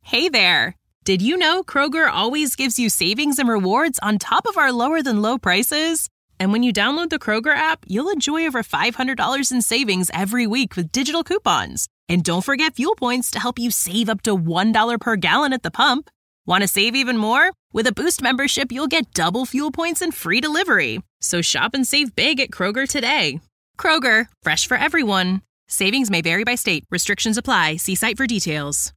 Hey there! Did you know Kroger always gives you savings and rewards on top of our lower-than-low prices? And when you download the Kroger app, you'll enjoy over $500 in savings every week with digital coupons. And don't forget fuel points to help you save up to $1 per gallon at the pump. Want to save even more? With a Boost membership, you'll get double fuel points and free delivery. So shop and save big at Kroger today. Kroger, fresh for everyone. Savings may vary by state. Restrictions apply. See site for details.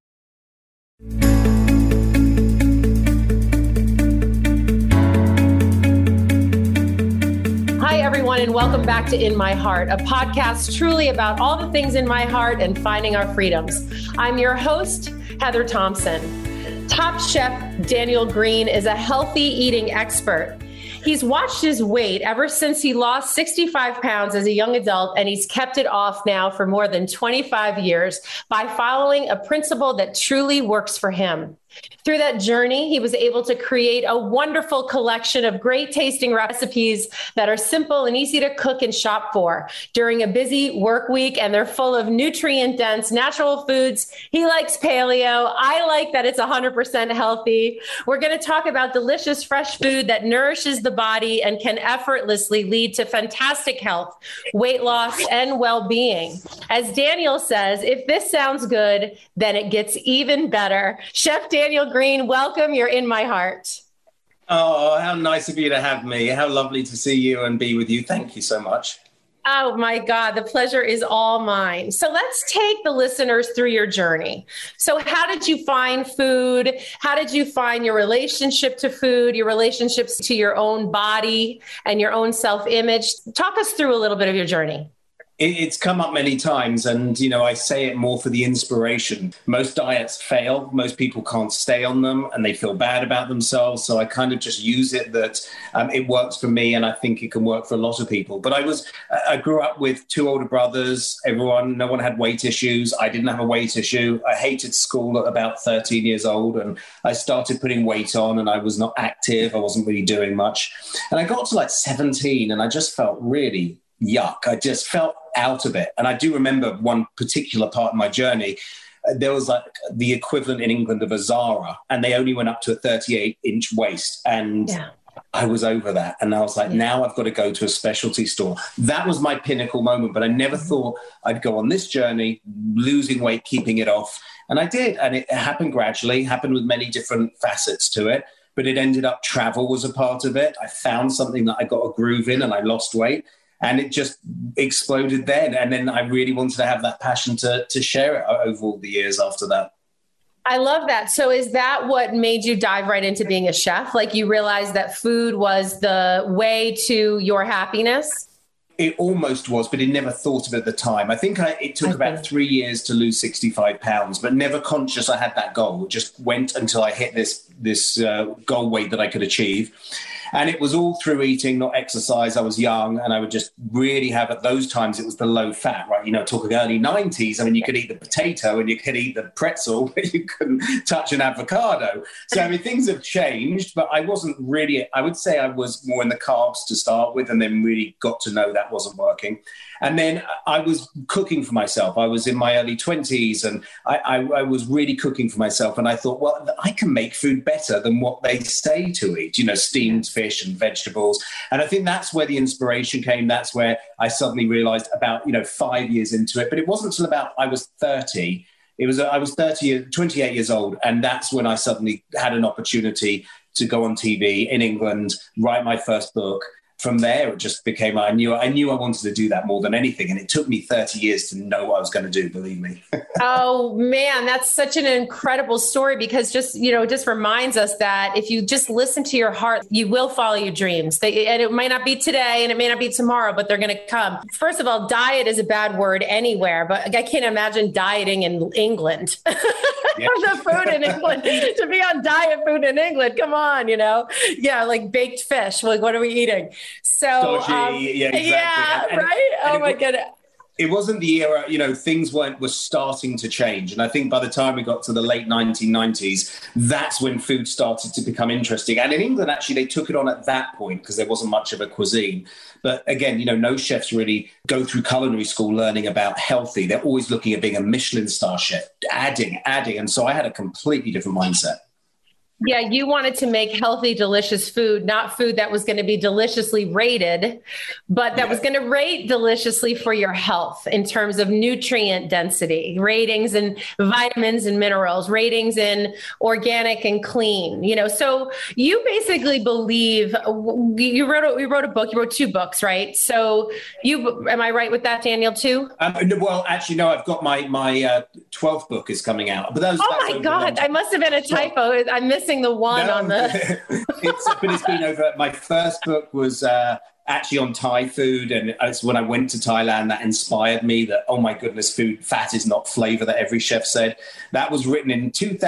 Hi, everyone, and welcome back to In My Heart, a podcast truly about all the things in my heart and finding our freedoms. I'm your host, Heather Thompson. Top chef Daniel Green is a healthy eating expert. He's watched his weight ever since he lost 65 pounds as a young adult, and he's kept it off now for more than 25 years by following a principle that truly works for him. Through that journey, he was able to create a wonderful collection of great tasting recipes that are simple and easy to cook and shop for during a busy work week. And they're full of nutrient dense natural foods. He likes paleo. I like that it's 100% healthy. We're going to talk about delicious fresh food that nourishes the body and can effortlessly lead to fantastic health, weight loss, and well-being. As Daniel says, if this sounds good, then it gets even better. Chef Daniel Green, welcome. You're in my heart. Oh, how nice of you to have me. How lovely to see you and be with you. Thank you so much. Oh my God, the pleasure is all mine. So let's take the listeners through your journey. So how did you find food? How did you find your relationship to food, your relationships to your own body and your own self-image? Talk us through a little bit of your journey. It's come up many times, and, I say it more for the inspiration. Most diets fail. Most people can't stay on them, and they feel bad about themselves. So I kind of just use it that it works for me, and I think it can work for a lot of people. But I grew up with two older brothers. No one had weight issues. I didn't have a weight issue. I hated school at about 13 years old, and I started putting weight on, and I was not active. I wasn't really doing much. And I got to like 17, and I just felt really yuck. I just felt out of it. And I do remember one particular part of my journey. There was like the equivalent in England of a Zara, and they only went up to a 38-inch waist. And I was over that. And I was like, now I've got to go to a specialty store. That was my pinnacle moment, but I never thought I'd go on this journey, losing weight, keeping it off. And I did. And it happened gradually, happened with many different facets to it. But it ended up travel was a part of it. I found something that I got a groove in, and I lost weight. And it just exploded then. And then I really wanted to have that passion to share it over all the years after that. I love that. So is that what made you dive right into being a chef? Like you realized that food was the way to your happiness? It almost was, but I never thought of it at the time. I think it took about 3 years to lose 65 pounds, but never conscious I had that goal. It just went until I hit this goal weight that I could achieve. And it was all through eating, not exercise. I was young, and I would just really have, at those times, it was the low fat, right? Talking early 90s. I mean, you could eat the potato and you could eat the pretzel, but you couldn't touch an avocado. So, I mean, things have changed, but I wasn't really, I would say I was more in the carbs to start with, and then really got to know that wasn't working. And then I was cooking for myself. I was in my early 20s, and I was really cooking for myself. And I thought, well, I can make food better than what they say to eat, steamed fish and vegetables. And I think that's where the inspiration came. That's where I suddenly realized about, 5 years into it. But it wasn't until about I was 30. I was 28 years old. And that's when I suddenly had an opportunity to go on TV in England, write my first book. From there, it just became, I knew I wanted to do that more than anything. And it took me 30 years to know what I was going to do, believe me. Oh, man, that's such an incredible story, because just reminds us that if you just listen to your heart, you will follow your dreams. And it might not be today and it may not be tomorrow, but they're going to come. First of all, diet is a bad word anywhere, but I can't imagine dieting in England. The food in England, to be on diet food in England. Come on, like baked fish. Like, what are we eating? So, Dodgy, exactly. Right? Oh my goodness. It wasn't the era, things were starting to change. And I think by the time we got to the late 1990s, that's when food started to become interesting. And in England, actually, they took it on at that point because there wasn't much of a cuisine. But again, no chefs really go through culinary school learning about healthy. They're always looking at being a Michelin star chef, adding. And so I had a completely different mindset. Yeah, you wanted to make healthy, delicious food, not food that was going to be deliciously rated, but that was going to rate deliciously for your health in terms of nutrient density, ratings in vitamins and minerals, ratings in organic and clean. So you basically believe you wrote a book, you wrote 2 books, right? So am I right with that, Daniel, too? Well, actually, no, I've got my 12th book is coming out. But that's my God, I must have been a typo. I'm missing the one on the. But it's been over. My first book was actually on Thai food, and it's when I went to Thailand that inspired me. That oh my goodness, fat is not flavor that every chef said. That was written in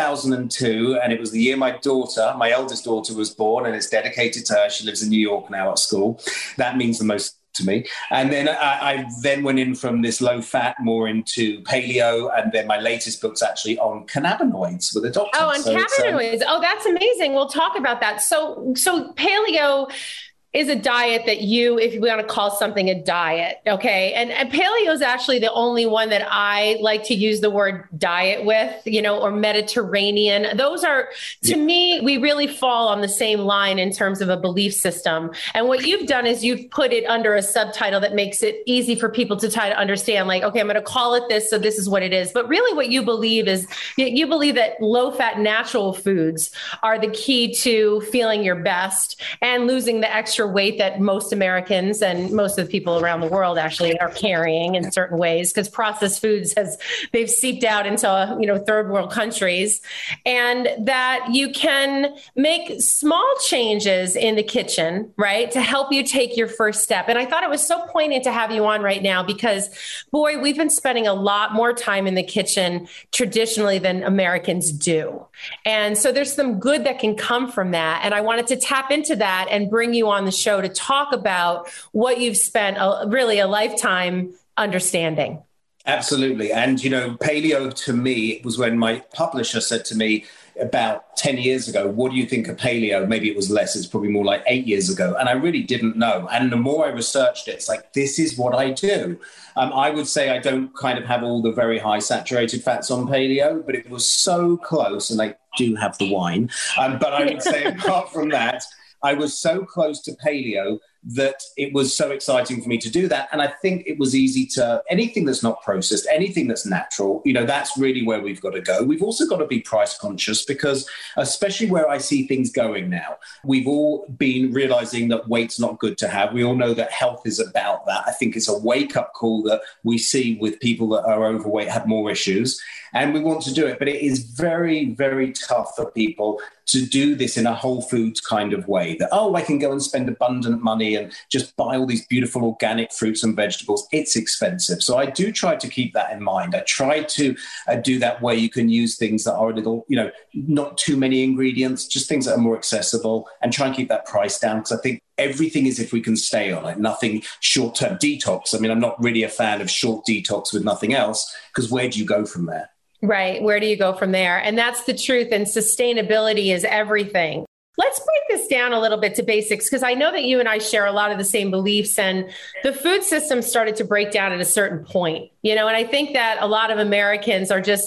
2002, and it was the year my eldest daughter, was born, and it's dedicated to her. She lives in New York now at school. That means the most to me. And then I then went in from this low fat more into paleo, and then my latest book's actually on cannabinoids with a doctor. Oh, on cannabinoids. That's amazing. We'll talk about that. So paleo is a diet that if you want to call something a diet, okay? And paleo is actually the only one that I like to use the word diet with, or Mediterranean. Those are, to me, we really fall on the same line in terms of a belief system. And what you've done is you've put it under a subtitle that makes it easy for people to try to understand, like, okay, I'm going to call it this, so this is what it is. But really what you believe is, you believe that low-fat natural foods are the key to feeling your best and losing the extra weight that most Americans and most of the people around the world actually are carrying in certain ways, because processed foods they've seeped out into third world countries, and that you can make small changes in the kitchen, right, to help you take your first step. And I thought it was so poignant to have you on right now because, boy, we've been spending a lot more time in the kitchen traditionally than Americans do. And so there's some good that can come from that. And I wanted to tap into that and bring you on the show to talk about what you've spent really a lifetime understanding. Absolutely. And, paleo to me was when my publisher said to me about 10 years ago, what do you think of paleo? Maybe it was less. It's probably more like 8 years ago. And I really didn't know. And the more I researched it, it's like, this is what I do. I would say I don't kind of have all the very high saturated fats on paleo, but it was so close. And I do have the wine. But I would say apart from that, I was so close to paleo that it was so exciting for me to do that. And I think it was easy to, anything that's not processed, anything that's natural, that's really where we've got to go. We've also got to be price conscious because especially where I see things going now, we've all been realizing that weight's not good to have. We all know that health is about that. I think it's a wake up call that we see with people that are overweight have more issues, and we want to do it. But it is very, very tough for people to do this in a whole foods kind of way that, I can go and spend abundant money and just buy all these beautiful organic fruits and vegetables. It's expensive. So I do try to keep that in mind. I try to do that where you can use things that are a little, not too many ingredients, just things that are more accessible, and try and keep that price down. Because I think everything is if we can stay on it, nothing short-term detox. I mean, I'm not really a fan of short detox with nothing else, because where do you go from there? Right. Where do you go from there? And that's the truth. And sustainability is everything. Let's break this down a little bit to basics, because I know that you and I share a lot of the same beliefs, and the food system started to break down at a certain point, and I think that a lot of Americans are just,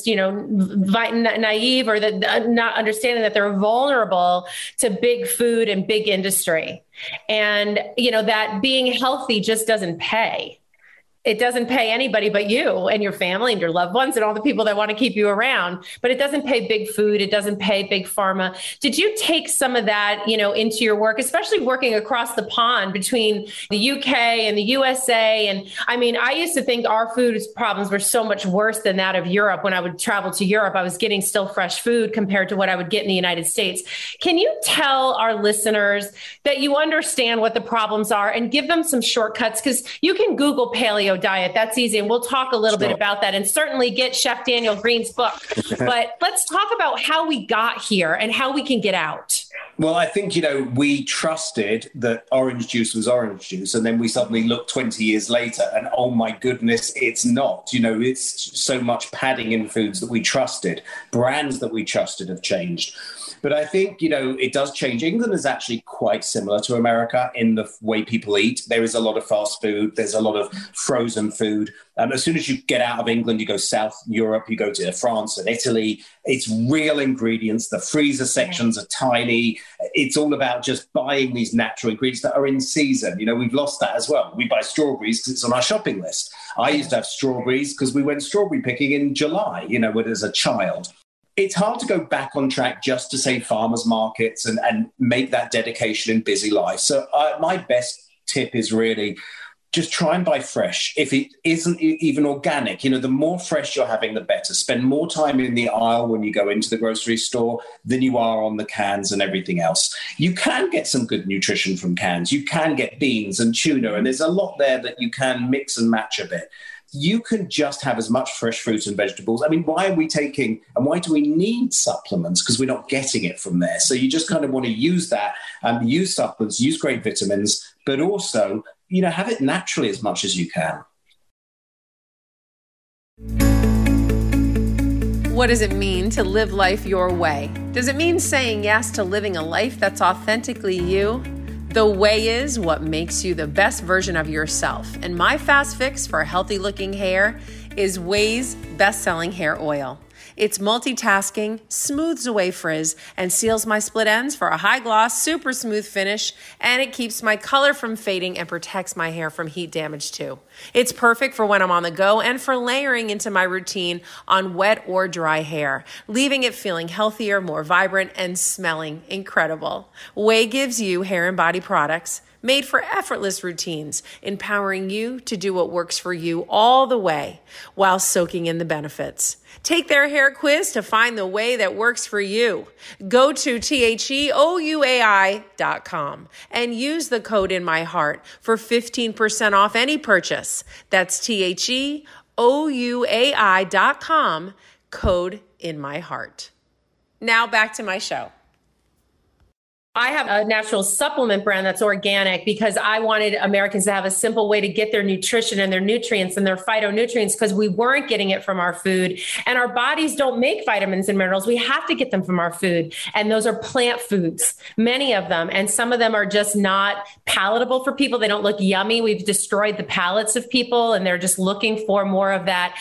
naive, or not understanding that they're vulnerable to big food and big industry, and, that being healthy just doesn't pay. It doesn't pay anybody but you and your family and your loved ones and all the people that want to keep you around. But it doesn't pay big food. It doesn't pay big pharma. Did you take some of that, into your work, especially working across the pond between the UK and the USA? And I mean, I used to think our food problems were so much worse than that of Europe. When I would travel to Europe, I was getting still fresh food compared to what I would get in the United States. Can you tell our listeners that you understand what the problems are and give them some shortcuts? Because you can Google paleo diet. That's easy. And we'll talk a little bit about that, and certainly get Chef Daniel Green's book. But let's talk about how we got here and how we can get out. Well, I think, we trusted that orange juice was orange juice, and then we suddenly look 20 years later and, oh my goodness, it's not. It's so much padding in foods that we trusted. Brands that we trusted have changed. But I think, it does change. England is actually quite similar to America in the way people eat. There is a lot of fast food. There's a lot of frozen food. As soon as you get out of England, you go South Europe, you go to France and Italy. It's real ingredients. The freezer sections are tiny. It's all about just buying these natural ingredients that are in season. We've lost that as well. We buy strawberries because it's on our shopping list. I used to have strawberries because we went strawberry picking in July, when as a child. It's hard to go back on track just to say farmers markets and make that dedication in busy life. So my best tip is really just try and buy fresh. If it isn't even organic, the more fresh you're having, the better. Spend more time in the aisle when you go into the grocery store than you are on the cans and everything else. You can get some good nutrition from cans. You can get beans and tuna, and there's a lot there that you can mix and match a bit. You can just have as much fresh fruit and vegetables. I mean, why are we taking and why do we need supplements? Because we're not getting it from there. So you just kind of want to use that, use supplements, use great vitamins, but also, have it naturally as much as you can. What does it mean to live life your way? Does it mean saying yes to living a life that's authentically you? The way is what makes you the best version of yourself. And my fast fix for healthy looking hair is Ouai's best-selling hair oil. It's multitasking, smooths away frizz, and seals my split ends for a high gloss, super smooth finish, and it keeps my color from fading and protects my hair from heat damage too. It's perfect for when I'm on the go and for layering into my routine on wet or dry hair, leaving it feeling healthier, more vibrant, and smelling incredible. Ouai gives you hair and body products made for effortless routines, empowering you to do what works for you all the way while soaking in the benefits. Take their hair quiz to find the way that works for you. Go to TheOuai.com and use the code INMyHeart for 15% off any purchase. That's TheOuai.com, code INMyHeart. Now back to my show. I have a natural supplement brand that's organic because I wanted Americans to have a simple way to get their nutrition and their nutrients and their phytonutrients because we weren't getting it from our food. And our bodies don't make vitamins and minerals. We have to get them from our food. And those are plant foods, many of them. And some of them are just not palatable for people. They don't look yummy. We've destroyed the palates of people and they're just looking for more of that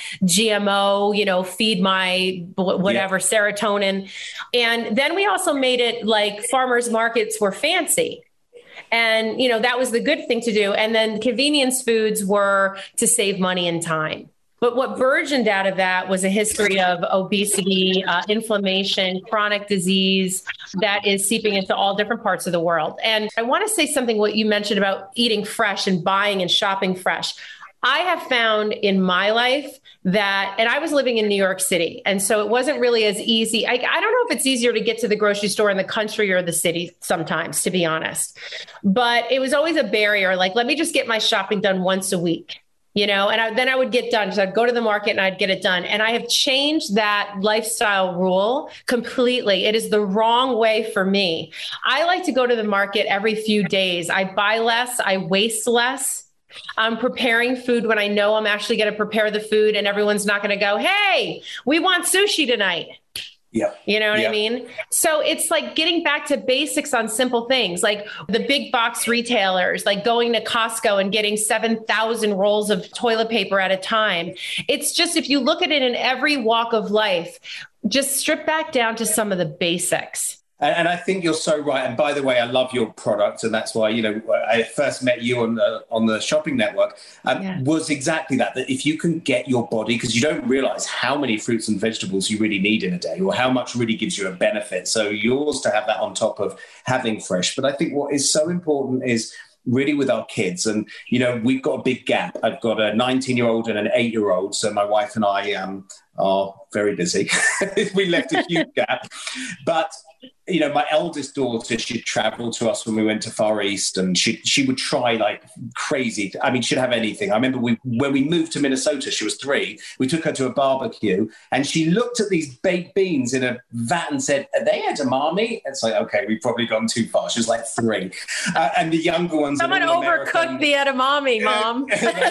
GMO, feed my whatever, serotonin. And then we also made it like farmers markets were fancy. And, that was the good thing to do. And then convenience foods were to save money and time. But what burgeoned out of that was a history of obesity, inflammation, chronic disease that is seeping into all different parts of the world. And I want to say something, what you mentioned about eating fresh and buying and shopping fresh. I have found in my life that, and I was living in New York City, and so it wasn't really as easy. I don't know if it's easier to get to the grocery store in the country or the city sometimes, to be honest. But it was always a barrier. Like, let me just get my shopping done once a week, and then I would get done. So I'd go to the market and I'd get it done. And I have changed that lifestyle rule completely. It is the wrong way for me. I like to go to the market every few days. I buy less, I waste less. I'm preparing food when I know I'm actually going to prepare the food and everyone's not going to go, hey, we want sushi tonight. Yeah. You know what I mean? So it's like getting back to basics on simple things, like the big box retailers, like going to Costco and getting 7,000 rolls of toilet paper at a time. It's just, if you look at it in every walk of life, just strip back down to some of the basics. And I think you're so right. And by the way, I love your product. And that's why, I first met you on the shopping network was exactly that if you can get your body, because you don't realize how many fruits and vegetables you really need in a day or how much really gives you a benefit. So yours to have that on top of having fresh. But I think what is so important is really with our kids. And, we've got a big gap. I've got a 19-year-old and an 8-year-old. So my wife and I are very busy. We left a huge gap. But my eldest daughter, she'd travel to us when we went to Far East, and she would try like crazy. I mean, she'd have anything. I remember when we moved to Minnesota, she was 3. We took her to a barbecue, and she looked at these baked beans in a vat and said, "Are they edamame?" It's like, okay, we've probably gone too far. She was like 3. And the younger ones... Someone overcooked the edamame, Mom.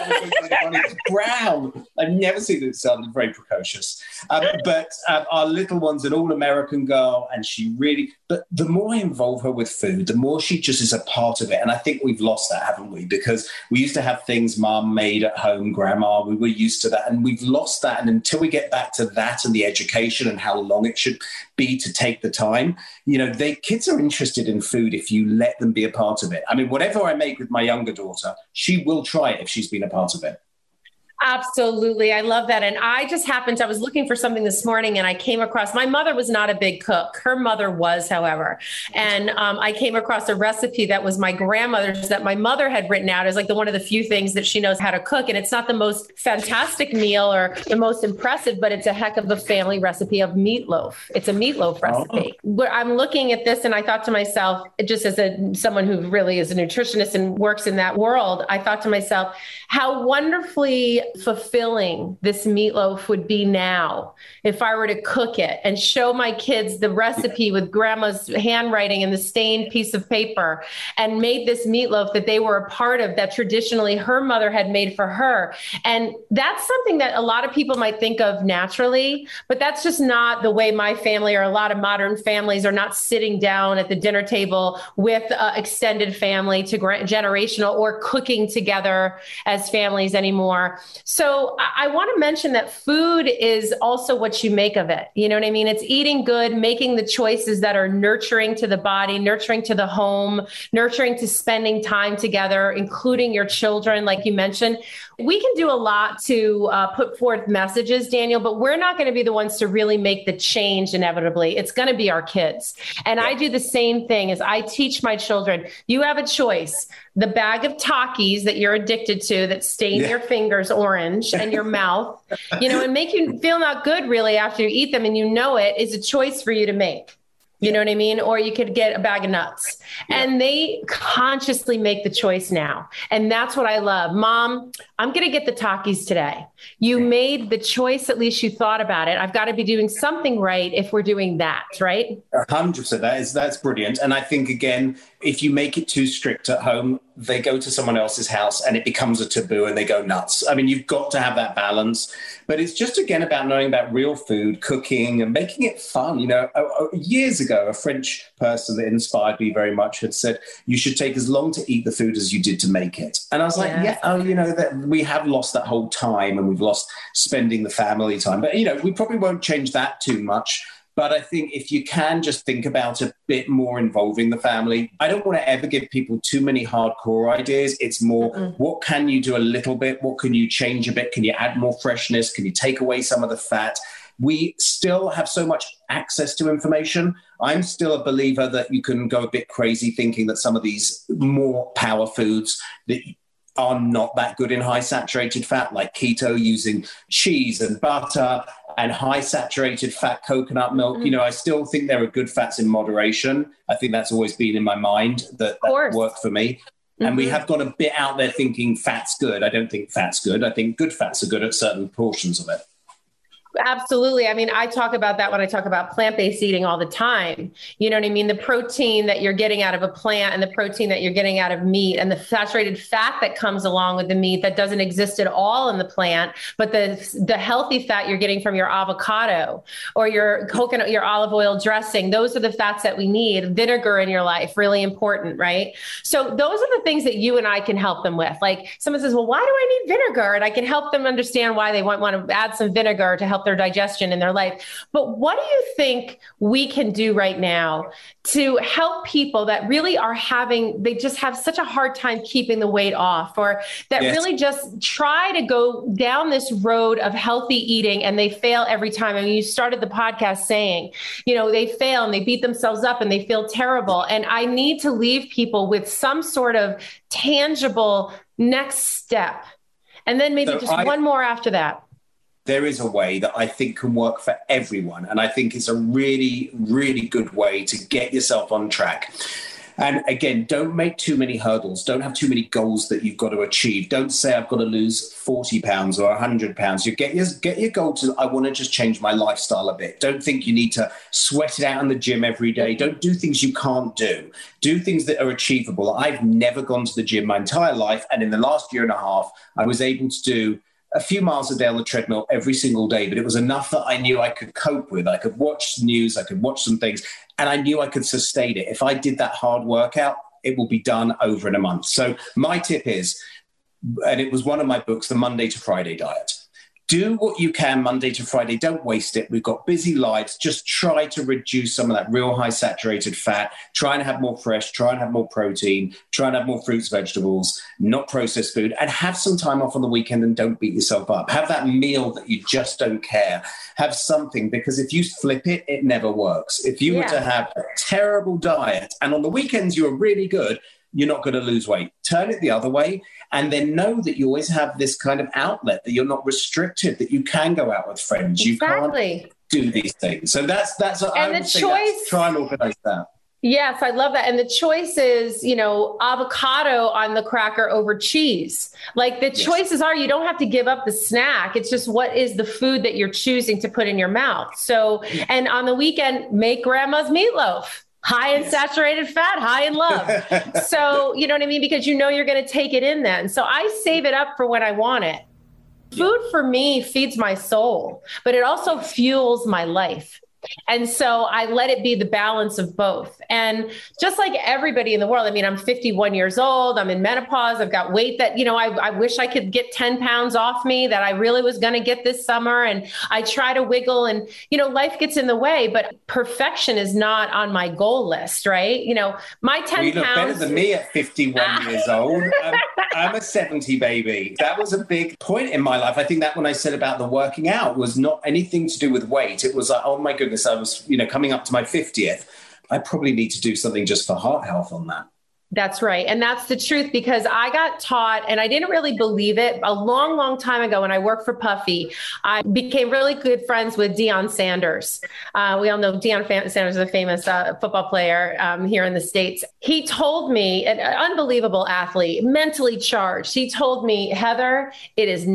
It's brown. I've never seen it sound very precocious. But our little one's an all-American girl, and she really... But the more I involve her with food, the more she just is a part of it. And I think we've lost that, haven't we? Because we used to have things Mom made at home, Grandma, we were used to that. And we've lost that. And until we get back to that and the education and how long it should be to take the time, kids are interested in food if you let them be a part of it. I mean, whatever I make with my younger daughter, she will try it if she's been a part of it. Absolutely. I love that. And I was looking for something this morning, and I came across, my mother was not a big cook. Her mother was, however. And I came across a recipe that was my grandmother's that my mother had written out as like one of the few things that she knows how to cook. And it's not the most fantastic meal or the most impressive, but it's a heck of a family recipe of meatloaf. It's a meatloaf recipe. Oh. I'm looking at this and I thought to myself, just as someone who really is a nutritionist and works in that world, I thought to myself, how wonderfully fulfilling this meatloaf would be now if I were to cook it and show my kids the recipe with grandma's handwriting and the stained piece of paper, and made this meatloaf that they were a part of, that traditionally her mother had made for her. And that's something that a lot of people might think of naturally, but that's just not the way my family or a lot of modern families are not sitting down at the dinner table with extended family to generational or cooking together as families anymore. So I want to mention that food is also what you make of it. You know what I mean? It's eating good, making the choices that are nurturing to the body, nurturing to the home, nurturing to spending time together, including your children, like you mentioned. We can do a lot to put forth messages, Daniel, but we're not going to be the ones to really make the change inevitably. It's going to be our kids. And I do the same thing as I teach my children. You have a choice. The bag of Takis that you're addicted to that stain your fingers orange and your mouth, and make you feel not good really after you eat them, and it is a choice for you to make. You know what I mean? Or you could get a bag of nuts. And they consciously make the choice now. And that's what I love. Mom, I'm going to get the Takis today. You made the choice. At least you thought about it. I've got to be doing something right if we're doing that, right? 100%. That's brilliant. And I think, again, if you make it too strict at home, they go to someone else's house and it becomes a taboo and they go nuts. I mean, you've got to have that balance. But it's just, again, about knowing about real food, cooking, and making it fun. Years ago, a French person that inspired me very much had said, you should take as long to eat the food as you did to make it. And I was like, that we have lost that whole time, and we've lost spending the family time. But, we probably won't change that too much. But I think if you can just think about a bit more involving the family, I don't want to ever give people too many hardcore ideas. It's more, what can you do a little bit? What can you change a bit? Can you add more freshness? Can you take away some of the fat? We still have so much access to information. I'm still a believer that you can go a bit crazy thinking that some of these more power foods that are not that good in high saturated fat, like keto, using cheese and butter and high saturated fat coconut milk. I still think there are good fats in moderation. I think that's always been in my mind that worked for me. And we have got a bit out there thinking fat's good. I don't think fat's good. I think good fats are good at certain portions of it. Absolutely. I mean, I talk about that when I talk about plant-based eating all the time. You know what I mean? The protein that you're getting out of a plant and the protein that you're getting out of meat and the saturated fat that comes along with the meat that doesn't exist at all in the plant, but the healthy fat you're getting from your avocado or your coconut, your olive oil dressing, those are the fats that we need. Vinegar in your life, really important, right? So those are the things that you and I can help them with. Like someone says, well, why do I need vinegar? And I can help them understand why they want to add some vinegar to help their digestion in their life. But what do you think we can do right now to help people that really are they just have such a hard time keeping the weight off, or that really just try to go down this road of healthy eating and they fail every time? I mean, you started the podcast saying, they fail and they beat themselves up and they feel terrible. And I need to leave people with some sort of tangible next step. And then maybe one more after that. there is a way that I think can work for everyone. And I think it's a really, really good way to get yourself on track. And again, don't make too many hurdles. Don't have too many goals that you've got to achieve. Don't say I've got to lose 40 pounds or 100 pounds. You get your goal to, I want to just change my lifestyle a bit. Don't think you need to sweat it out in the gym every day. Don't do things you can't do. Do things that are achievable. I've never gone to the gym my entire life. And in the last year and a half, I was able to do a few miles a day on the treadmill every single day, but it was enough that I knew I could cope with. I could watch the news, I could watch some things, and I knew I could sustain it. If I did that hard workout, it will be done over in a month. So my tip is, and it was one of my books, The Monday to Friday Diet. Do what you can Monday to Friday. Don't waste it. We've got busy lives. Just try to reduce some of that real high saturated fat. Try and have more fresh. Try and have more protein. Try and have more fruits, vegetables, not processed food. And have some time off on the weekend and don't beat yourself up. Have that meal that you just don't care. Have something, because if you flip it, it never works. If you were to have a terrible diet and on the weekends you are really good, you're not going to lose weight. Turn it the other way, and then know that you always have this kind of outlet, that you're not restricted, that you can go out with friends. Exactly. You can't do these things. So that's what I would say. Try and organize that. Yes, I love that. And the choice is, avocado on the cracker over cheese. Like the choices are, you don't have to give up the snack. It's just what is the food that you're choosing to put in your mouth. So, and on the weekend, make grandma's meatloaf. High in saturated fat, high in love. So, you know what I mean? Because you're going to take it in then. So I save it up for when I want it. Food for me feeds my soul, but it also fuels my life. And so I let it be the balance of both. And just like everybody in the world, I mean, I'm 51 years old, I'm in menopause, I've got weight that, I wish I could get 10 pounds off me that I really was going to get this summer. And I try to wiggle and, life gets in the way, but perfection is not on my goal list, right? My 10 you look pounds. better than me at 51 years old. I'm a 70 baby. That was a big point in my life. I think that when I said about the working out was not anything to do with weight. It was like, oh my goodness, I was, coming up to my 50th. I probably need to do something just for heart health on that. That's right. And that's the truth, because I got taught, and I didn't really believe it, a long, long time ago when I worked for Puffy. I became really good friends with Deion Sanders. We all know Deion Sanders is a famous football player here in the States. He told me, an unbelievable athlete, mentally charged. He told me, Heather, it is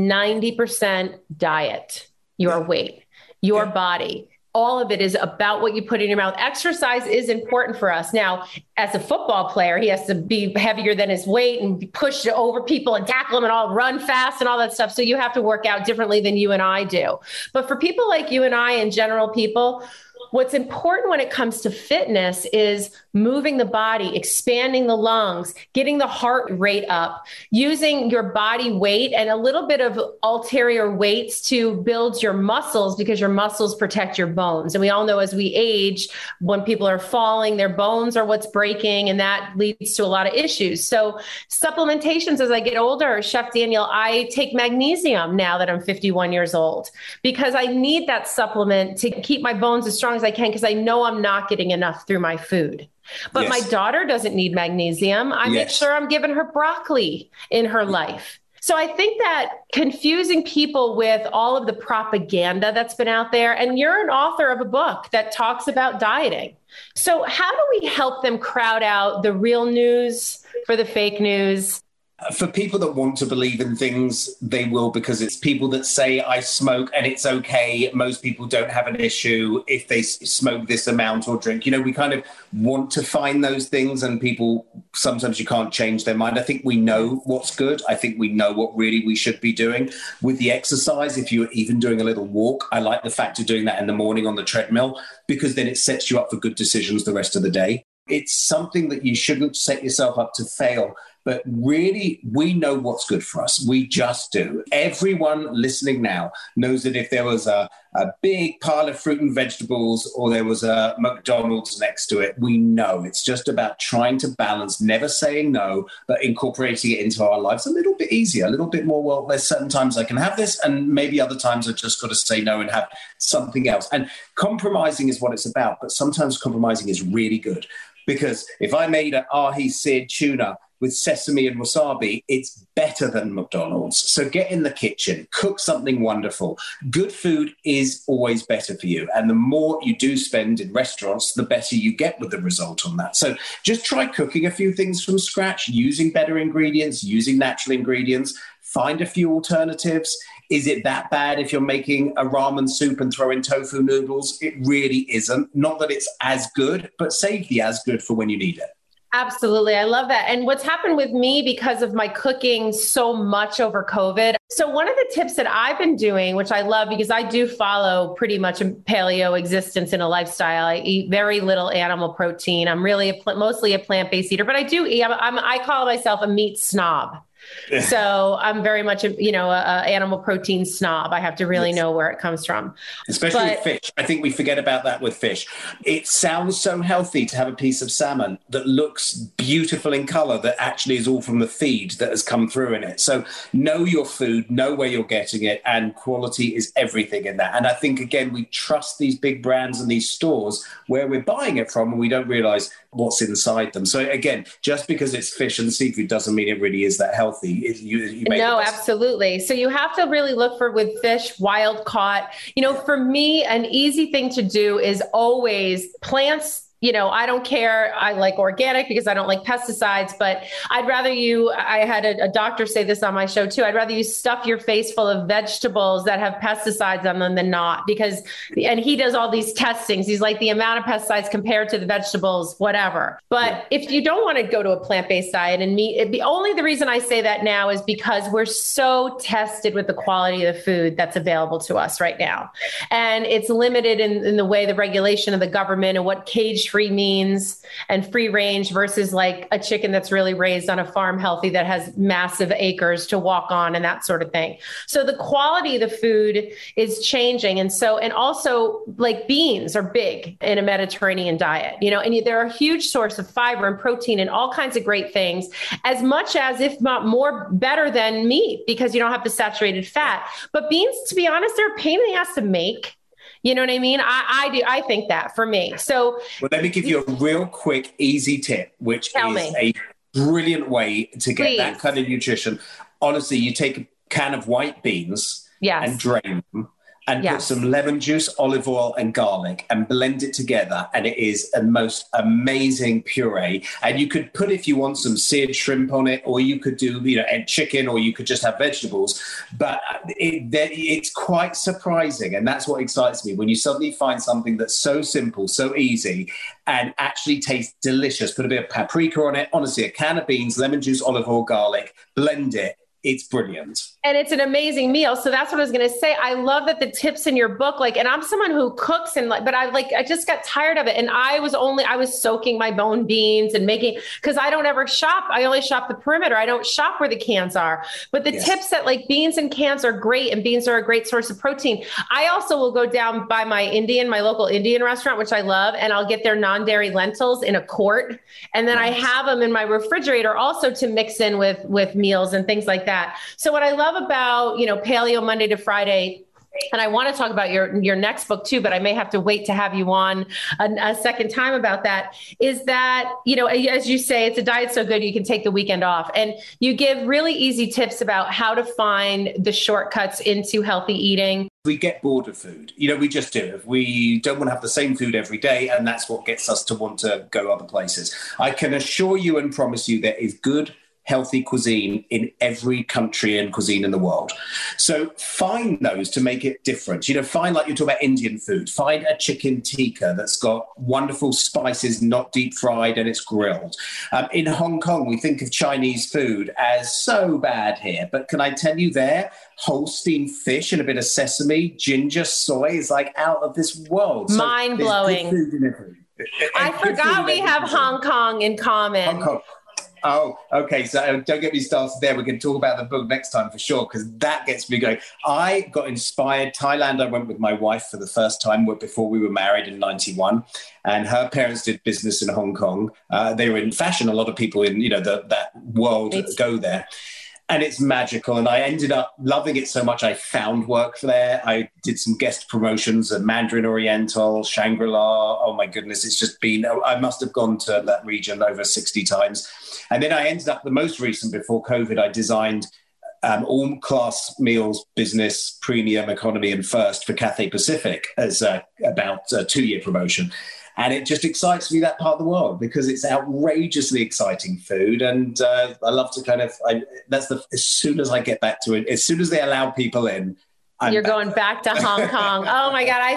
90% diet, your weight, your body. All of it is about what you put in your mouth. Exercise is important for us. Now, as a football player, he has to be heavier than his weight and be pushed over people and tackle them and all run fast and all that stuff. So you have to work out differently than you and I do. But for people like you and I and general people, what's important when it comes to fitness is moving the body, expanding the lungs, getting the heart rate up, using your body weight and a little bit of ulterior weights to build your muscles, because your muscles protect your bones. And we all know as we age, when people are falling, their bones are what's breaking, and that leads to a lot of issues. So supplementations as I get older, Chef Daniel, I take magnesium now that I'm 51 years old, because I need that supplement to keep my bones as strong as I can, because I know I'm not getting enough through my food. But my daughter doesn't need magnesium. I make sure I'm giving her broccoli in her life. So I think that confusing people with all of the propaganda that's been out there, and you're an author of a book that talks about dieting. So how do we help them crowd out the real news for the fake news? For people that want to believe in things, they will, because it's people that say, I smoke and it's okay. Most people don't have an issue if they smoke this amount or drink. We kind of want to find those things, and people, sometimes you can't change their mind. I think we know what's good. I think we know what really we should be doing. With the exercise, if you're even doing a little walk, I like the fact of doing that in the morning on the treadmill, because then it sets you up for good decisions the rest of the day. It's something that you shouldn't set yourself up to fail. But really, we know what's good for us. We just do. Everyone listening now knows that if there was a big pile of fruit and vegetables, or there was a McDonald's next to it, we know it's just about trying to balance, never saying no, but incorporating it into our lives a little bit easier, a little bit more. Well, there's certain times I can have this, and maybe other times I've just got to say no and have something else. And compromising is what it's about. But sometimes compromising is really good, because if I made an ahi seared tuna, with sesame and wasabi, it's better than McDonald's. So get in the kitchen, cook something wonderful. Good food is always better for you. And the more you do spend in restaurants, the better you get with the result on that. So just try cooking a few things from scratch, using better ingredients, using natural ingredients, find a few alternatives. Is it that bad if you're making a ramen soup and throw in tofu noodles? It really isn't. Not that it's as good, but save the as good for when you need it. Absolutely. I love that. And what's happened with me because of my cooking so much over COVID. So one of the tips that I've been doing, which I love because I do follow pretty much a paleo existence in a lifestyle. I eat very little animal protein. I'm really mostly a plant-based eater, but I do eat, I call myself a meat snob. So I'm very much a animal protein snob. I have to really know where it comes from. Especially with fish. I think we forget about that with fish. It sounds so healthy to have a piece of salmon that looks beautiful in color that actually is all from the feed that has come through in it. So know your food, know where you're getting it, and quality is everything in that. And I think, again, we trust these big brands and these stores where we're buying it from, and we don't realize what's inside them. So again, just because it's fish and seafood doesn't mean it really is that healthy. No, absolutely. So you have to really look for with fish, wild caught. For me, an easy thing to do is always plants. I don't care. I like organic because I don't like pesticides, but I'd rather I had a doctor say this on my show too. I'd rather you stuff your face full of vegetables that have pesticides on them than not, and he does all these testings. He's like the amount of pesticides compared to the vegetables, whatever. But if you don't want to go to a plant-based diet and meat, the reason I say that now is because we're so tested with the quality of the food that's available to us right now. And it's limited in the way the regulation of the government and what cage-free means and free range versus like a chicken that's really raised on a farm healthy that has massive acres to walk on and that sort of thing. So the quality of the food is changing. And also like beans are big in a Mediterranean diet, and they're a huge source of fiber and protein and all kinds of great things, as much as, if not more, better than meat because you don't have the saturated fat. But beans, to be honest, they're a pain in the ass to make. You know what I mean? I do. I think that for me. So let me give you a real quick, easy tip, which is a brilliant way to get that kind of nutrition. Honestly, you take a can of white beans and drain them and put some lemon juice, olive oil and garlic and blend it together. And it is a most amazing puree. And you could put, if you want, some seared shrimp on it, or you could do, and chicken, or you could just have vegetables. But it's quite surprising. And that's what excites me when you suddenly find something that's so simple, so easy, and actually tastes delicious. Put a bit of paprika on it. Honestly, a can of beans, lemon juice, olive oil, garlic, blend it. It's brilliant. And it's an amazing meal. So that's what I was going to say. I love that the tips in your book, and I'm someone who cooks but I just got tired of it. And I was soaking my bone beans and because I don't ever shop. I only shop the perimeter. I don't shop where the cans are. But the tips that beans and cans are great, and beans are a great source of protein. I also will go down by my local Indian restaurant, which I love, and I'll get their non-dairy lentils in a quart. And then I have them in my refrigerator also to mix in with meals and things like that. So what I love about, Paleo Monday to Friday, and I want to talk about your next book too, but I may have to wait to have you on a second time about that, is that, as you say, it's a diet so good you can take the weekend off. And you give really easy tips about how to find the shortcuts into healthy eating. We get bored of food. We just do. We don't want to have the same food every day, and that's what gets us to want to go other places. I can assure you and promise you there is good, healthy cuisine in every country and cuisine in the world. So find those to make it different. Find, like you talk about Indian food, find a chicken tikka that's got wonderful spices, not deep fried, and it's grilled. In Hong Kong, we think of Chinese food as so bad here, but can I tell you there, Holstein fish and a bit of sesame, ginger, soy is like out of this world. Mind-blowing. I forgot we have Hong Kong in common. Hong Kong. Oh, okay. So don't get me started there. We can talk about the book next time for sure, because that gets me going. I got inspired. Thailand, I went with my wife for the first time before we were married in 91. And her parents did business in Hong Kong. They were in fashion. A lot of people in that world go there. And it's magical. And I ended up loving it so much, I found work there. I did some guest promotions at Mandarin Oriental, Shangri-La. Oh, my goodness. It's just been, I must have gone to that region over 60 times. And then I ended up, the most recent before COVID, I designed all class meals, business, premium, economy, and first for Cathay Pacific as about a 2-year promotion. And it just excites me, that part of the world, because it's outrageously exciting food. And I love to as soon as I get back to it, as soon as they allow people in, you're going back to Hong Kong. Oh my God.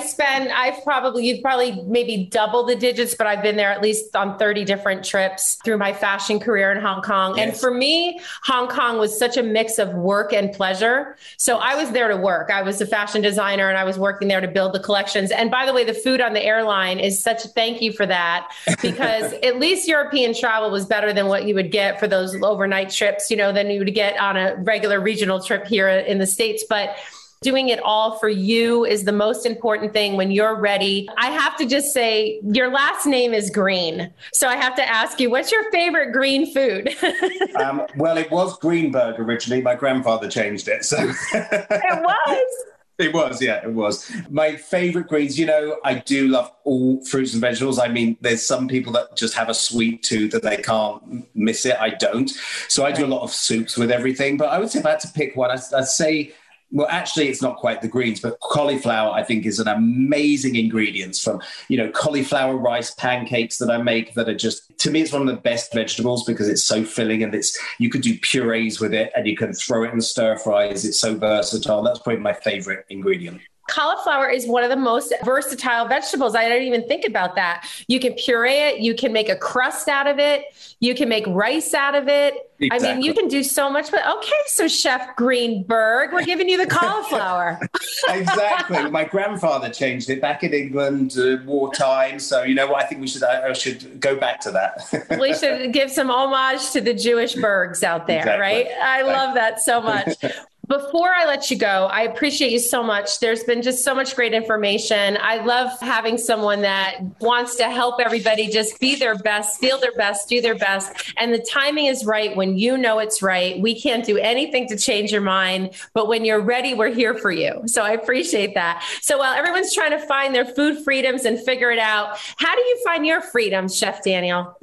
You've probably maybe double the digits, but I've been there at least on 30 different trips through my fashion career in Hong Kong. Yes. And for me, Hong Kong was such a mix of work and pleasure. So I was there to work. I was a fashion designer and I was working there to build the collections. And by the way, the food on the airline is such a thank you for that, because at least European travel was better than what you would get for those overnight trips, than you would get on a regular regional trip here in the States. But doing it all for you is the most important thing when you're ready. I have to just say, your last name is Green. So I have to ask you, what's your favorite green food? Well, it was Greenberg originally. My grandfather changed it. So It was? It was, yeah, it was. My favorite greens, I do love all fruits and vegetables. I mean, there's some people that just have a sweet tooth that they can't miss it. I don't. So I do a lot of soups with everything. But I would say if I had to pick one, I'd say, well, actually, it's not quite the greens, but cauliflower, I think, is an amazing ingredient from, cauliflower rice pancakes that I make that are just, to me, it's one of the best vegetables because it's so filling and you could do purees with it and you can throw it in stir fries. It's so versatile. That's probably my favorite ingredient. Cauliflower is one of the most versatile vegetables. I didn't even think about that. You can puree it. You can make a crust out of it. You can make rice out of it. Exactly. I mean, you can do so much. But okay, so Chef Greenberg, we're giving you the cauliflower. Exactly. My grandfather changed it back in England, wartime. So you know what? I think I should go back to that. We should give some homage to the Jewish Bergs out there, exactly. Right? I love that so much. Before I let you go, I appreciate you so much. There's been just so much great information. I love having someone that wants to help everybody just be their best, feel their best, do their best. And the timing is right when you know it's right. We can't do anything to change your mind, but when you're ready, we're here for you. So I appreciate that. So while everyone's trying to find their food freedoms and figure it out, how do you find your freedoms, Chef Daniel?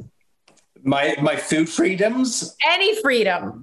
My food freedoms? Any freedom.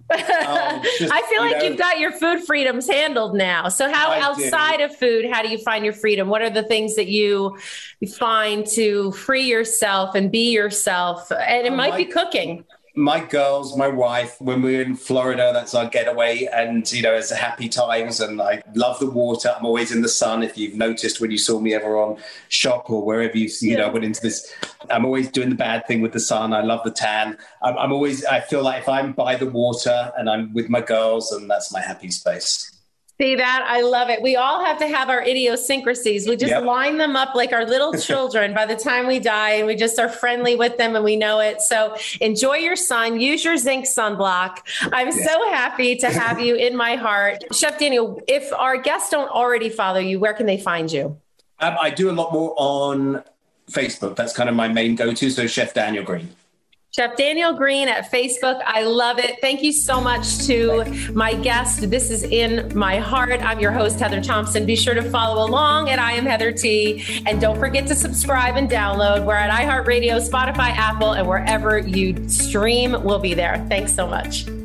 I feel like you've got your food freedoms handled now. So outside of food, how do you find your freedom? What are the things that you find to free yourself and be yourself? And it might be cooking. My girls, my wife, when we're in Florida, that's our getaway. And, it's happy times. And I love the water. I'm always in the sun. If you've noticed when you saw me ever on Shop or wherever I went into this, I'm always doing the bad thing with the sun. I love the tan. I feel like if I'm by the water and I'm with my girls, and that's my happy space. See that? I love it. We all have to have our idiosyncrasies. We just line them up like our little children by the time we die, and we just are friendly with them and we know it. So enjoy your sun, use your zinc sunblock. I'm so happy to have you in my heart. Chef Daniel, if our guests don't already follow you, where can they find you? I do a lot more on Facebook. That's kind of my main go-to. So Chef Daniel Green. Chef Daniel Green at Facebook. I love it. Thank you so much to my guest. This is In My Heart. I'm your host, Heather Thompson. Be sure to follow along at I Am Heather T. And don't forget to subscribe and download. We're at iHeartRadio, Spotify, Apple, and wherever you stream, we'll be there. Thanks so much.